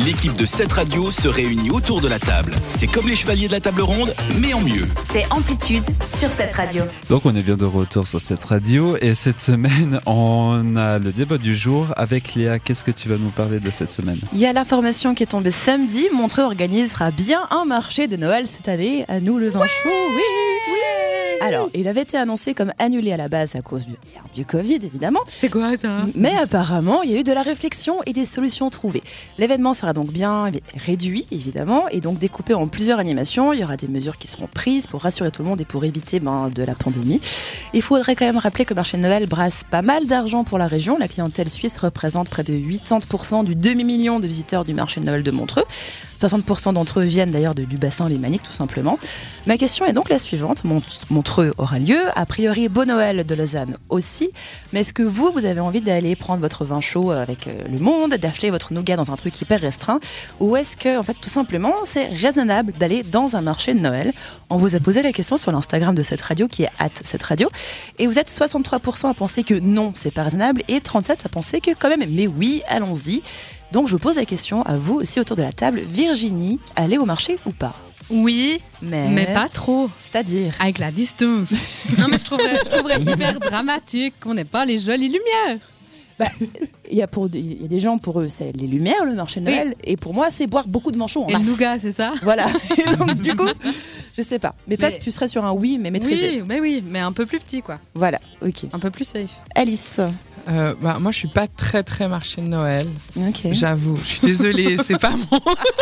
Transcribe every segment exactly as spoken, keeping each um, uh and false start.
l'équipe de cette radio se réunit autour de la table. C'est comme les chevaliers de la table ronde, mais en mieux. C'est Amplitude sur cette radio. Donc on est bien de retour sur cette radio et cette semaine on a le débat du jour avec Léa. Qu'est-ce que tu vas nous parler de cette semaine? Il y a l'information qui est tombée samedi. Montreux organisera bien un marché de Noël cette année. À nous le vin chaud, oui, oui. Alors, il avait été annoncé comme annulé à la base à cause du, du Covid, évidemment. C'est quoi ça? Mais apparemment, il y a eu de la réflexion et des solutions trouvées. L'événement sera donc bien réduit, évidemment, et donc découpé en plusieurs animations. Il y aura des mesures qui seront prises pour rassurer tout le monde et pour éviter ben, de la pandémie. Il faudrait quand même rappeler que le marché de Noël brasse pas mal d'argent pour la région. La clientèle suisse représente près de quatre-vingts pour cent du demi-million de visiteurs du marché de Noël de Montreux. soixante pour cent d'entre eux viennent d'ailleurs de, du bassin lémanique, tout simplement. Ma question est donc la suivante. Montreux aura lieu, a priori Beau Noël de Lausanne aussi. Mais est-ce que vous, vous avez envie d'aller prendre votre vin chaud avec le monde, d'acheter votre nougat dans un truc hyper restreint? Ou est-ce que, en fait, tout simplement, c'est raisonnable d'aller dans un marché de Noël? On vous a posé la question sur l'Instagram de cette radio, qui est arobase cette radio. Et vous êtes soixante-trois pour cent à penser que non, c'est pas raisonnable, et trente-sept pour cent à penser que quand même, mais oui, allons-y. Donc je vous pose la question à vous aussi autour de la table. Virginie, aller au marché ou pas? Oui, mais... mais pas trop. C'est-à-dire? Avec la distance. Non mais je trouverais, je trouverais hyper dramatique qu'on n'ait pas les jolies lumières. Bah, il y a pour il y a des gens, pour eux c'est les lumières, le marché de Noël, oui. Et pour moi c'est boire beaucoup de vin chaud en et masse. Le nougat, c'est ça? Voilà. Et donc du coup, je sais pas. Mais toi mais... tu serais sur un oui mais maîtrisé. Oui, mais oui, mais un peu plus petit quoi. Voilà, ok. Un peu plus safe. Alice. Euh, bah, moi je suis pas très très marché de Noël, okay. J'avoue, je suis désolée, c'est pas mon...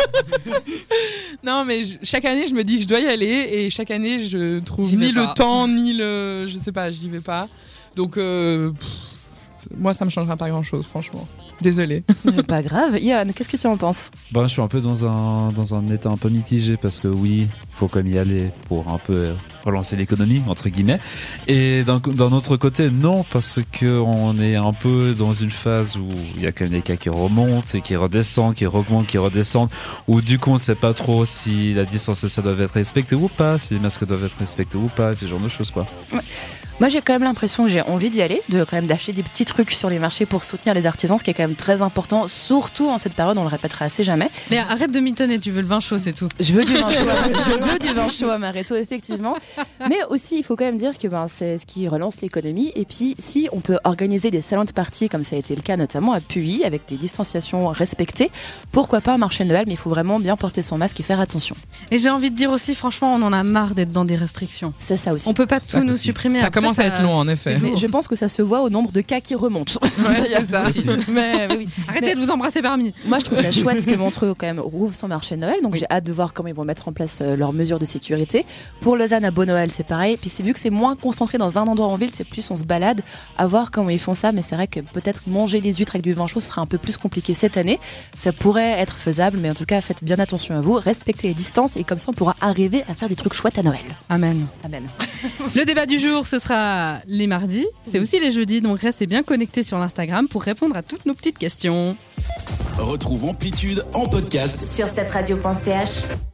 Non mais je, chaque année je me dis que je dois y aller et chaque année je trouve ni le temps ni le... Je sais pas, j'y vais pas. Donc euh, pff, moi ça me changera pas grand chose franchement. Désolée. Pas grave. Yann, qu'est-ce que tu en penses? Bah, je suis un peu dans un, dans un état un peu mitigé parce que oui, il faut quand même y aller pour un peu relancer l'économie, entre guillemets. Et d'un, d'un autre côté, non, parce qu'on est un peu dans une phase où il y a quand même des cas qui remontent et qui redescendent, qui remontent, qui redescendent, où du coup on ne sait pas trop si la distance sociale doit être respectée ou pas, si les masques doivent être respectés ou pas, ce genre de choses quoi. Ouais. Moi j'ai quand même l'impression que j'ai envie d'y aller, de quand même d'acheter des petits trucs sur les marchés pour soutenir les artisans, ce qui est quand même très important, surtout en cette période, on le répétera assez jamais. Léa, arrête de mitonner, tu veux le vin chaud, c'est tout. Je veux du vin chaud, je veux du vin chaud à Maréto, effectivement. Mais aussi, il faut quand même dire que ben, c'est ce qui relance l'économie. Et puis, si on peut organiser des salons de parties, comme ça a été le cas notamment à Puy, avec des distanciations respectées, pourquoi pas un marché de Noël, mais il faut vraiment bien porter son masque et faire attention. Et j'ai envie de dire aussi, franchement, on en a marre d'être dans des restrictions. C'est ça aussi. On peut pas ça tout nous aussi. supprimer. Ça Après, commence ça... à être long, en effet. Mais je pense que ça se voit au nombre de cas qui remontent. Ouais, c'est ça. mais, mais oui. Arrêtez mais... de vous embrasser parmi. Moi, je trouve ça chouette que Montreux quand même rouvre son marché de Noël. Donc, oui. J'ai hâte de voir comment ils vont mettre en place euh, leurs mesures de sécurité. Pour Lausanne, à Beau Noël, c'est pareil. Puis, c'est vu que c'est moins concentré dans un endroit en ville, c'est plus on se balade à voir comment ils font ça. Mais c'est vrai que peut-être manger les huîtres avec du vin chaud sera un peu plus compliqué cette année. Ça pourrait être faisable, mais en tout cas, faites bien attention à vous, respectez les distances et comme ça, on pourra arriver à faire des trucs chouettes à Noël. Amen. Amen. Le débat du jour, ce sera les mardis. C'est aussi les jeudis, donc restez bien connectés sur l'Instagram pour répondre à toutes nos petites questions. Retrouve Amplitude en podcast sur cette radio point c h.